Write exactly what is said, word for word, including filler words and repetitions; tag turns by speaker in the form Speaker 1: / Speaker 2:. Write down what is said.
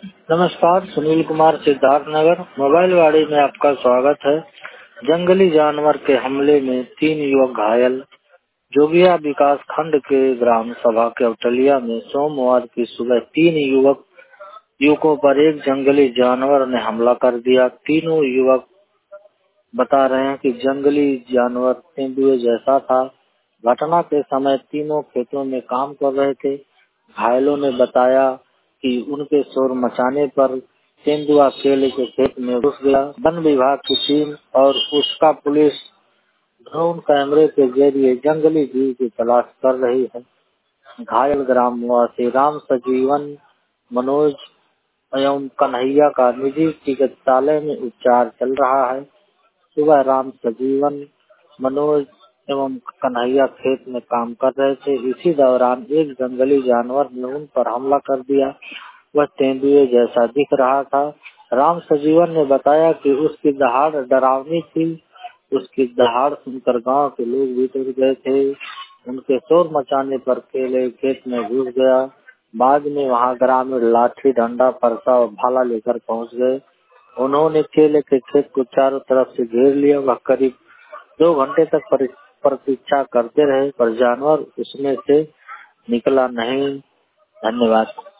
Speaker 1: नमस्कार, सुनील कुमार सिद्धार्थनगर मोबाइल वाड़ी में आपका स्वागत है। जंगली जानवर के हमले में तीन युवक घायल। जोगिया विकास खंड के ग्राम सभा केवटलिया में सोमवार की सुबह तीन युवक युवकों पर एक जंगली जानवर ने हमला कर दिया। तीनों युवक बता रहे हैं कि जंगली जानवर तेंदुए जैसा था। घटना के समय तीनों खेतों में काम कर रहे थे। घायलों ने बताया कि उनके शोर मचाने पर तेंदुआ केले के खेत में घुस गया। वन विभाग की टीम और उसका पुलिस ड्रोन कैमरे के जरिए जंगली जीव की तलाश कर रही है। घायल ग्राम निवासी राम सजीवन, मनोज एवं कन्हैया का निजी चिकित्सालय में उपचार चल रहा है। सुबह राम सजीवन, मनोज एवं कन्हैया खेत में काम कर रहे थे। इसी दौरान एक जंगली जानवर ने उन पर हमला कर दिया। वह तेंदुए जैसा दिख रहा था। राम सजीवन ने बताया कि उसकी दहाड़ डरावनी थी। उसकी दहाड़ सुनकर गांव के लोग भी डर गए थे। उनके शोर मचाने पर केले खेत में घुस गया। बाद में वहां ग्रामीण लाठी, डंडा, फरसा और भाला लेकर पहुंच गए। उन्होंने केले के खेत को चारों तरफ से घेर लिया। वह करीब दो घंटे तक प्रतीक्षा करते रहे, पर जानवर उसमें से निकला नहीं। धन्यवाद।